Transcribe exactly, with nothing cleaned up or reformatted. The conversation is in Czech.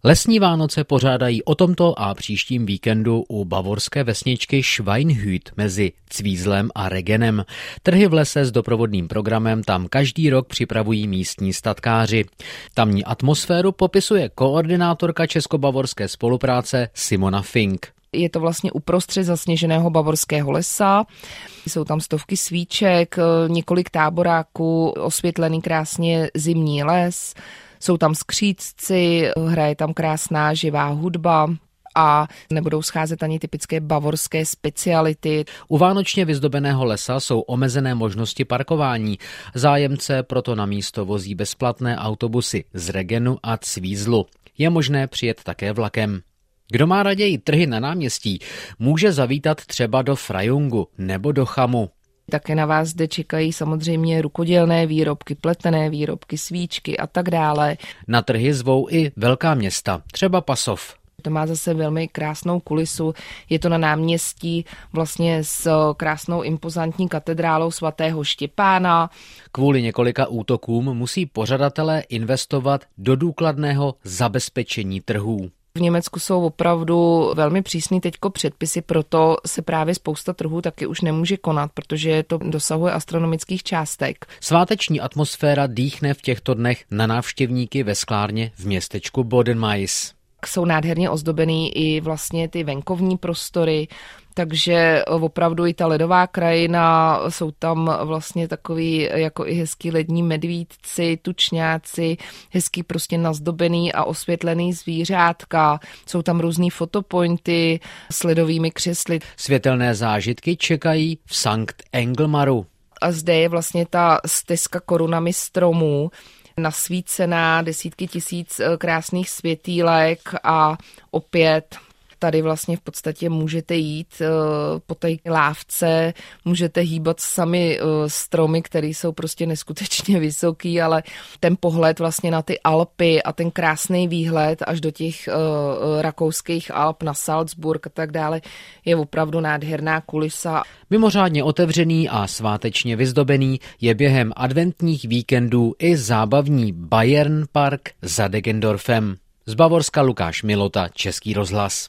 Lesní Vánoce pořádají o tomto a příštím víkendu u bavorské vesničky Schweinhüt mezi Cvízlem a Regenem. Trhy v lese s doprovodným programem tam každý rok připravují místní statkáři. Tamní atmosféru popisuje koordinátorka česko-bavorské spolupráce Simona Fink. Je to vlastně uprostřed zasněženého bavorského lesa, jsou tam stovky svíček, několik táboráků, osvětlený krásně zimní les, jsou tam skřídci, hraje tam krásná živá hudba a nebudou scházet ani typické bavorské speciality. U vánočně vyzdobeného lesa jsou omezené možnosti parkování. Zájemce proto na místo vozí bezplatné autobusy z Regenu a Cvízlu. Je možné přijet také vlakem. Kdo má raději trhy na náměstí, může zavítat třeba do Frajungu nebo do Chamu. Také na vás zde čekají samozřejmě rukodělné výrobky, pletené výrobky, svíčky a tak dále. Na trhy zvou i velká města, třeba Pasov. To má zase velmi krásnou kulisu. Je to na náměstí vlastně s krásnou impozantní katedrálou svatého Štěpána. Kvůli několika útokům musí pořadatelé investovat do důkladného zabezpečení trhů. V Německu jsou opravdu velmi přísný teďko předpisy, proto se právě spousta trhů taky už nemůže konat, protože to dosahuje astronomických částek. Sváteční atmosféra dýchne v těchto dnech na návštěvníky ve sklárně v městečku Bodenmais. Jsou nádherně ozdobený i vlastně ty venkovní prostory, takže opravdu i ta ledová krajina, jsou tam vlastně takový jako i hezký lední medvídci, tučňáci, hezký prostě nazdobený a osvětlený zvířátka, jsou tam různý fotopointy s ledovými křesly. Světelné zážitky čekají v Sankt Engelmaru. A zde je vlastně ta stezka korunami stromů, nasvícená, desítky tisíc krásných světýlek a opět tady vlastně v podstatě můžete jít po té lávce, můžete hýbat sami stromy, které jsou prostě neskutečně vysoký, ale ten pohled vlastně na ty Alpy a ten krásný výhled až do těch rakouských Alp na Salzburg a tak dále je opravdu nádherná kulisa. Mimořádně otevřený a svátečně vyzdobený je během adventních víkendů i zábavní Bayern Park za Deggendorfem. Z Bavorska Lukáš Milota, Český rozhlas.